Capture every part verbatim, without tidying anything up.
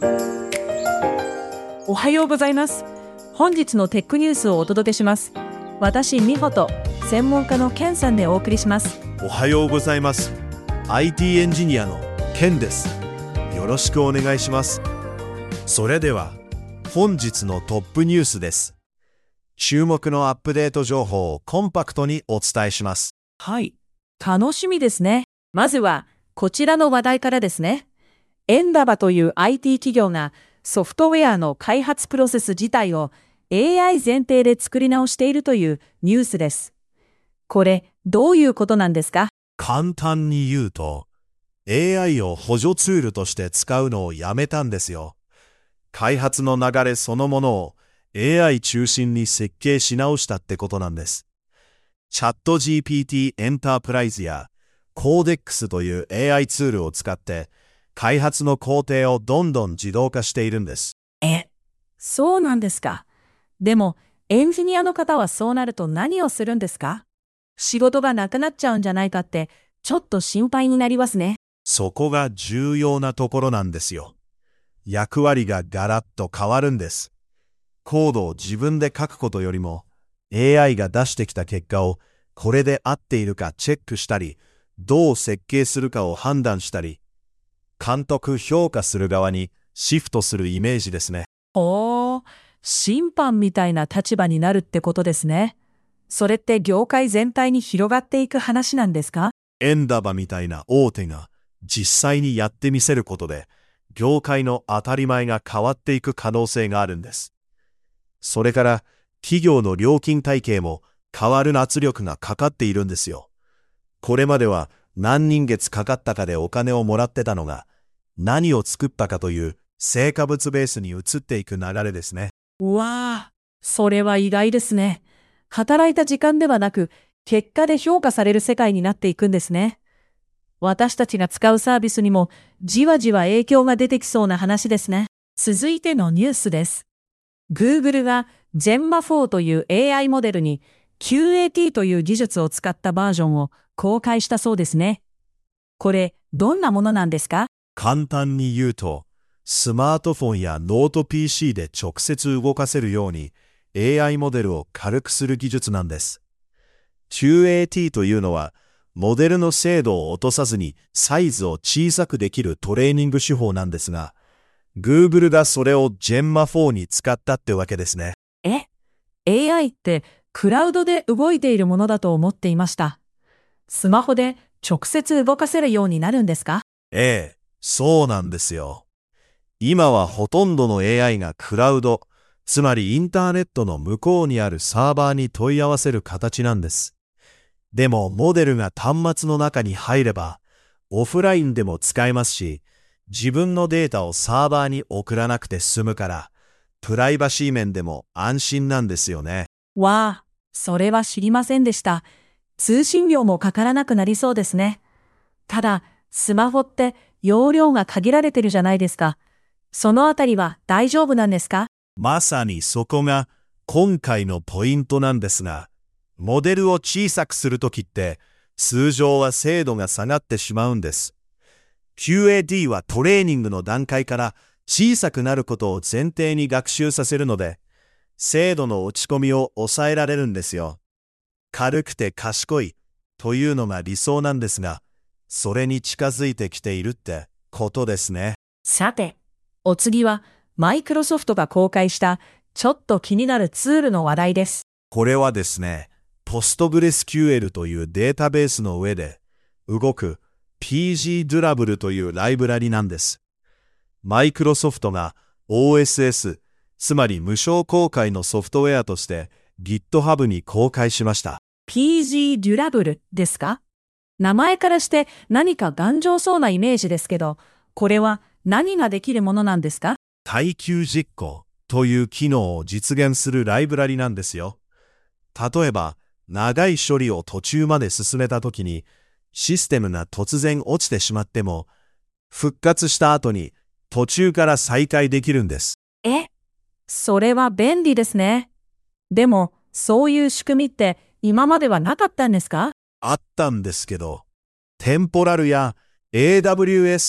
おはようございます。本日のテックニュースをお届けします。私、美穂と専門家のケンさんでお送りします。 おはようございます。アイティー エンジニアのケンです。よろしくお願いします。それでは、本日のトップニュースです。注目のアップデート情報をコンパクトにお伝えします。 はい。楽しみですね。まずは、こちらの話題からですね。エンダバという アイティー 企業がソフトウェアの開発プロセス自体を エーアイ 前提で作り直しているというニュースです。これ、どういうことなんですか？ 簡単に言うと、エーアイ を補助ツールとして使うのをやめたんですよ。開発の流れそのものを エーアイ 中心に設計し直したってことなんです。チャット ジーピーティー エンタープライズやコーデックスという エーアイ ツールを使って開発の工程をどんどん自動化しているんです。 え、そうなんですか。でも、エンジニアの方はそうなると何をするんですか？仕事がなくなっちゃうんじゃないかって、ちょっと心配になりますね。 そこが重要なところなんですよ。役割がガラッと変わるんです。コードを自分で書くことよりも、エーアイ が出してきた結果をこれで合っているかチェックしたり、どう設計するかを判断したり、監督評価する側にシフトするイメージですね。 おー、審判みたいな立場になるってことですね。それって業界全体に広がっていく話なんですか？ エンダバみたいな大手が実際にやってみせることで、業界の当たり前が変わっていく可能性があるんです。それから企業の料金体系も変わる圧力がかかっているんですよ。これまでは何人月かかったかでお金をもらってたのが、何を作ったかという成果物ベースに移っていく流れですね。 うわー、それは意外ですね。働いた時間ではなく、結果で評価される世界になっていくんですね。私たちが使うサービスにもじわじわ影響が出てきそうな話ですね。続いてのニュースです。Google が ジェンマフォー という エーアイ モデルに キューエーティー という技術を使ったバージョンを公開したそうですね。これ、どんなものなんですか？ 簡単に言うと、スマートフォンやノート ピーシー で直接動かせるように エーアイ モデルを軽くする技術なんです。キューエーティー というのは、モデルの精度を落とさずにサイズを小さくできるトレーニング手法なんですが、Google がそれを ジェンマフォー に使ったってわけですね。 え エーアイ ってクラウドで動いているものだと思っていました。スマホで直接動かせるようになるんですか？ ええ、そうなんですよ。今はほとんどの エーアイ がクラウド、つまりインターネットの向こうにあるサーバーに問い合わせる形なんです。でもモデルが端末の中に入れば、オフラインでも使えますし、自分のデータをサーバーに送らなくて済むから、プライバシー面でも安心なんですよね。 わあ、それは知りませんでした。通信料もかからなくなりそうですね。ただ、スマホって容量が限られてるじゃないですか。そのあたりは大丈夫なんですか？ まさにそこが今回のポイントなんですが、モデルを小さくするときって、通常は精度が下がってしまうんです。キューエーティー はトレーニングの段階から小さくなることを前提に学習させるので、精度の落ち込みを抑えられるんですよ。軽くて賢いというのが理想なんですが、それに近づいてきているってことですね。 さて、お次はマイクロソフトが公開したちょっと気になるツールの話題です。 これはですね、ポストグレスキューエルというデータベースの上で動く ピージー ドゥラブルというライブラリなんです。マイクロソフトが オーエスエス、つまり無償公開のソフトウェアとして GitHub に公開しました。 ピージー デュラブルですか？名前からして何か頑丈そうなイメージですけど、これは何ができるものなんですか？ 耐久実行という機能を実現するライブラリなんですよ。例えば、長い処理を途中まで進めたときに、システムが突然落ちてしまっても、復活した後に途中から再開できるんです。 え、それは便利ですね。でも、そういう仕組みって今まではなかったんですか？ あったんですけど、テンポラルや エーダブリューエス、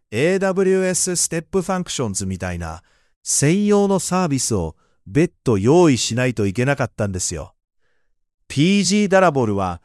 エーダブリューエス ステップファンクションズみたいな専用のサービスを別途用意しないといけなかったんですよ。ピージー ダラボルは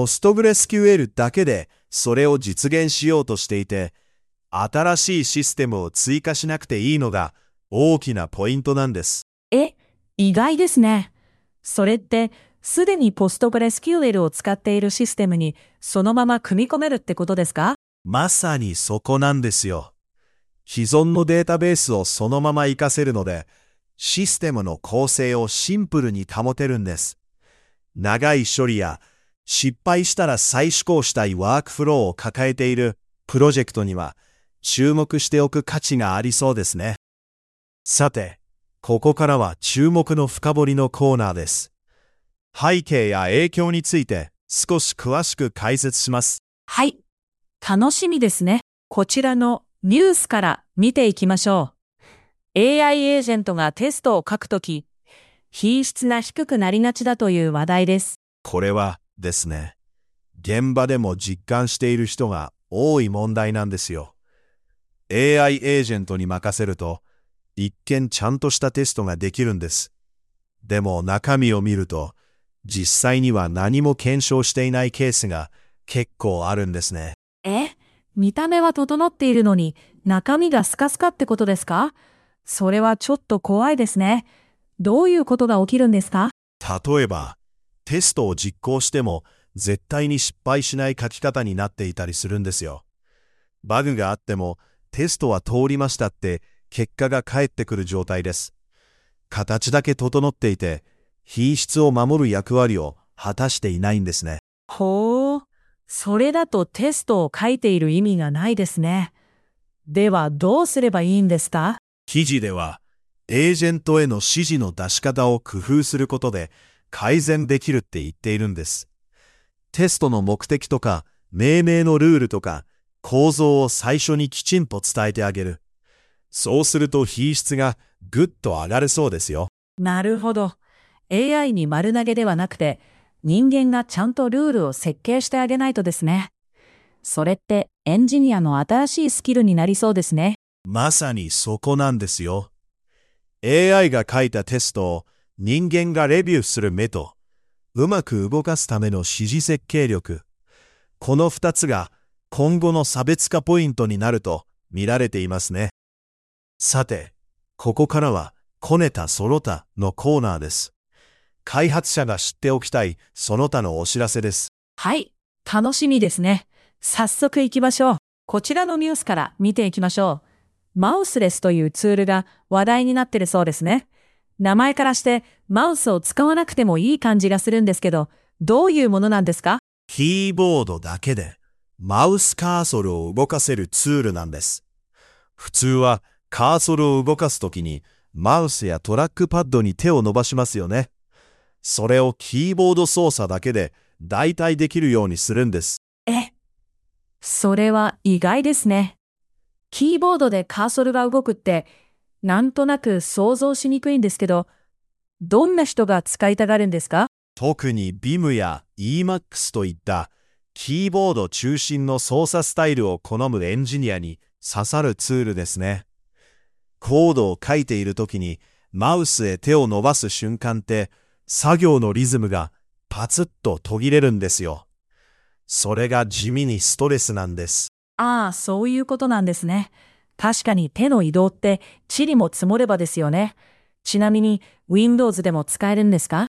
PostgreSQL だけでそれを実現しようとしていて、新しいシステムを追加しなくていいのが大きなポイントなんです。 え、意外ですね。それって、すでに PostgreSQL を使っているシステムにそのまま組み込めるってことですか？ まさにそこなんですよ。既存のデータベースをそのまま活かせるので、システムの構成をシンプルに保てるんです。長い処理や失敗したら再試行したいワークフローを抱えているプロジェクトには注目しておく価値がありそうですね。さて、ここからは注目の深掘りのコーナーです。背景や影響について少し詳しく解説します。 はい。楽しみですね。こちらのニュースから見ていきましょう。エーアイ エージェントがテストを書くとき、品質が低くなりがちだという話題です。 これはですね、現場でも実感している人が多い問題なんですよ。エーアイ エージェントに任せると、一見ちゃんとしたテストができるんです。でも中身を見ると、実際には何も検証していないケースが結構あるんですね。 え、見た目は整っているのに中身がスカスカってことですか？それはちょっと怖いですね。どういうことが起きるんですか？ 例えば、テストを実行しても絶対に失敗しない書き方になっていたりするんですよ。バグがあってもテストは通りましたって結果が返ってくる状態です。形だけ整っていて、品質を守る役割を果たしていないんですね。 ほう、それだとテストを書いている意味がないですね。ではどうすればいいんですか？ 記事では、エージェントへの指示の出し方を工夫することで改善できるって言っているんです。テストの目的とか、命名のルールとか、構造を最初にきちんと伝えてあげる。そうすると品質がぐっと上がるそうですよ。 なるほど。エーアイ に丸投げではなくて、人間がちゃんとルールを設計してあげないとですね。それってエンジニアの新しいスキルになりそうですね。 まさにそこなんですよ。エーアイ が書いたテストを人間がレビューする目と、うまく動かすための指示設計力。この二つが今後の差別化ポイントになると見られていますね。さて、ここからはこねたその他のコーナーです。開発者が知っておきたいその他のお知らせです。 はい、楽しみですね。早速行きましょう。こちらのニュースから見ていきましょう。マウスレスというツールが話題になってるそうですね。名前からしてマウスを使わなくてもいい感じがするんですけど、どういうものなんですか？ キーボードだけでマウスカーソルを動かせるツールなんです。普通はカーソルを動かすときにマウスやトラックパッドに手を伸ばしますよね。それをキーボード操作だけで代替できるようにするんです。 え、それは意外ですね。キーボードでカーソルが動くって、なんとなく想像しにくいんですけど、どんな人が使いたがるんですか？ 特に ビーエム や イーマックス といったキーボード中心の操作スタイルを好むエンジニアに刺さるツールですね。コードを書いているときにマウスへ手を伸ばす瞬間って作業のリズムがパツッと途切れるんですよ。それが地味にストレスなんです。 ああ、そういうことなんですね。確かに手の移動って塵も積もればですよね。ちなみに Windows でも使えるんですか？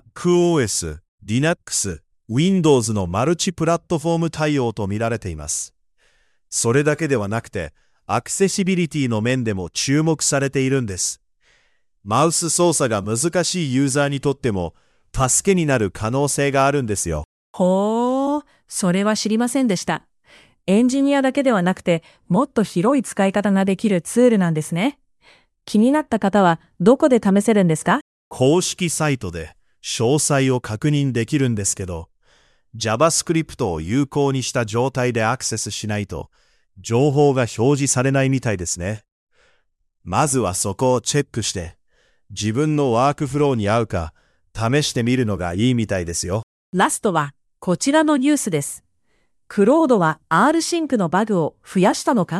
MacOS、Linux、Windows のマルチプラットフォーム対応と見られています。それだけではなくて、アクセシビリティの面でも注目されているんです。マウス操作が難しいユーザーにとっても助けになる可能性があるんですよ。 ほー、それは知りませんでした。エンジニアだけではなくて、もっと広い使い方ができるツールなんですね。気になった方はどこで試せるんですか？ 公式サイトで詳細を確認できるんですけど、JavaScript を有効にした状態でアクセスしないと、情報が表示されないみたいですね。まずはそこをチェックして、自分のワークフローに合うか試してみるのがいいみたいですよ。 ラストはこちらのニュースです。クロードは R シンクのバグを増やしたのか？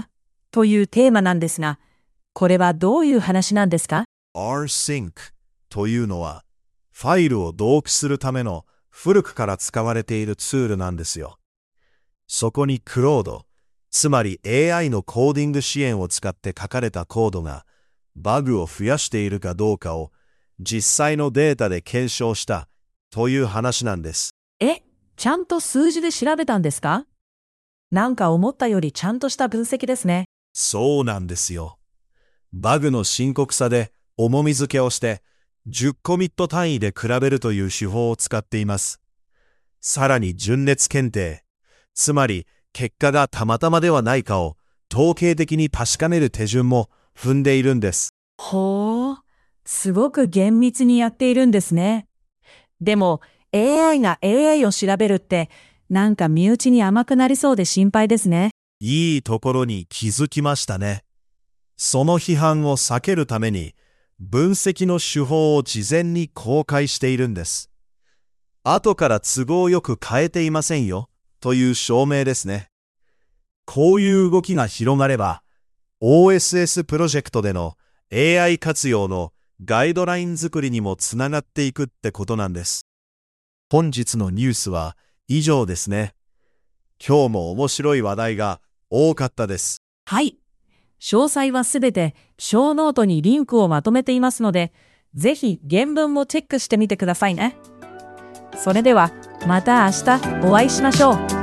というテーマなんですが、これはどういう話なんですか？ rsync というのは、ファイルを同期するための古くから使われているツールなんですよ。そこにクロード、つまり エーアイ のコーディング支援を使って書かれたコードがバグを増やしているかどうかを実際のデータで検証したという話なんです。 え、ちゃんと数字で調べたんですか？なんか思ったよりちゃんとした分析ですね。 そうなんですよ。バグの深刻さで重み付けをしてじゅっコミット単位で比べるという手法を使っています。さらに順列検定、つまり結果がたまたまではないかを統計的に確かめる手順も踏んでいるんです。 ほう、すごく厳密にやっているんですね。でも エーアイ が エーアイ を調べるってなんか身内に甘くなりそうで心配ですね。 いいところに気づきましたね。その批判を避けるために分析の手法を事前に公開しているんです。後から都合よく変えていませんよという証明ですね。こういう動きが広がれば オーエスエス プロジェクトでの エーアイ 活用のガイドライン作りにもつながっていくってことなんです。本日のニュースは以上ですね。今日も面白い話題が多かったです。 はい。詳細はすべて小ノートにリンクをまとめていますので、ぜひ原文もチェックしてみてくださいね。それではまた明日お会いしましょう。